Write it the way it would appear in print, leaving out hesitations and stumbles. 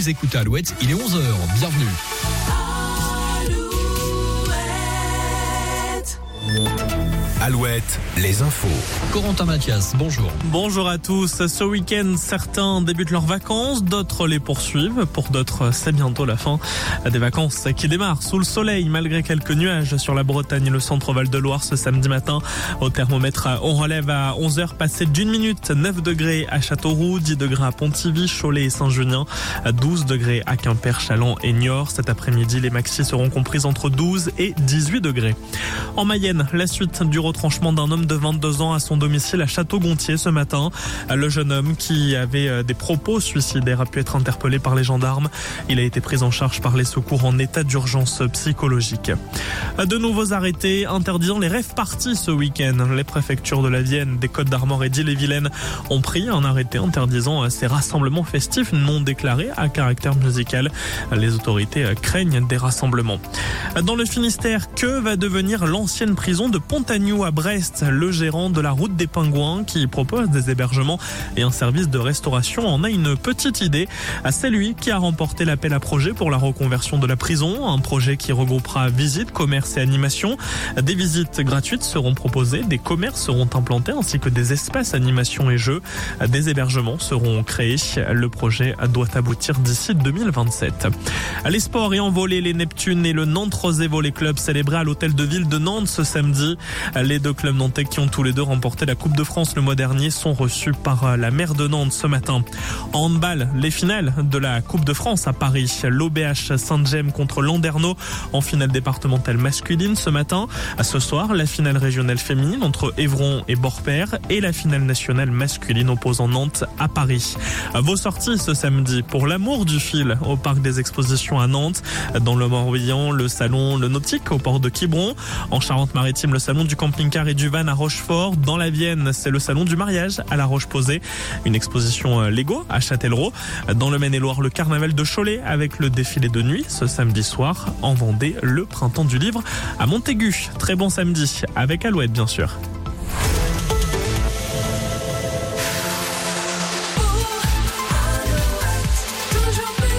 vous écoutez Alouette, il est 11h. Bienvenue. Alouette, les infos. Corentin Mathias, bonjour. Bonjour à tous. Ce week-end, certains débutent leurs vacances, d'autres les poursuivent. Pour d'autres, c'est bientôt la fin des vacances qui démarrent sous le soleil, malgré quelques nuages sur la Bretagne et le centre Val-de-Loire ce samedi matin. Au thermomètre, on relève à 11h passé d'une minute, 9 degrés à Châteauroux, 10 degrés à Pontivy, Cholet et Saint-Junien, 12 degrés à Quimper, Châlons et Niort. Cet après-midi, les maxis seront comprises entre 12 et 18 degrés. En Mayenne, la suite du retranchement d'un homme de 22 ans à son domicile à Château-Gontier ce matin. Le jeune homme qui avait des propos suicidaires a pu être interpellé par les gendarmes. Il a été pris en charge par les secours en état d'urgence psychologique. De nouveaux arrêtés interdisant les rave-parties ce week-end. Les préfectures de la Vienne, des Côtes-d'Armor et d'Ille-et-Vilaine ont pris un arrêté interdisant ces rassemblements festifs non déclarés à caractère musical. Les autorités craignent des rassemblements. Dans le Finistère, que va devenir l'ancienne prison de Pontagnoux à Brest? Le gérant de la route des Pingouins, qui propose des hébergements et un service de restauration, en a une petite idée. C'est lui qui a remporté l'appel à projet pour la reconversion de la prison, un projet qui regroupera visites, commerce et animation. Des visites gratuites seront proposées, des commerces seront implantés ainsi que des espaces animation et jeux. Des hébergements seront créés. Le projet doit aboutir d'ici 2027. Les sports et en volley, les Neptunes et le Nantes Rosé Volley Club célébrés à l'hôtel de ville de Nantes ce samedi. Les deux clubs nantais qui ont tous les deux remporté la Coupe de France le mois dernier sont reçus par la maire de Nantes ce matin. En handball, les finales de la Coupe de France à Paris. L'OBH Saint-Gemme contre Landerneau en finale départementale masculine ce matin. Ce soir, la finale régionale féminine entre Évron et Borpère et la finale nationale masculine opposant Nantes à Paris. Vos sorties ce samedi pour l'amour du fil au parc des expositions à Nantes. Dans le Morbihan, le salon Le Nautique au port de Quiberon. En Charente-Maritime, le salon du camping-car et du van à Rochefort. Dans la Vienne, c'est le salon du mariage à La Roche-Posay. Une exposition Lego à Châtellerault. Dans le Maine-et-Loire, le carnaval de Cholet avec le défilé de nuit ce samedi soir. En Vendée, le printemps du livre à Montaigu. Très bon samedi avec Alouette bien sûr.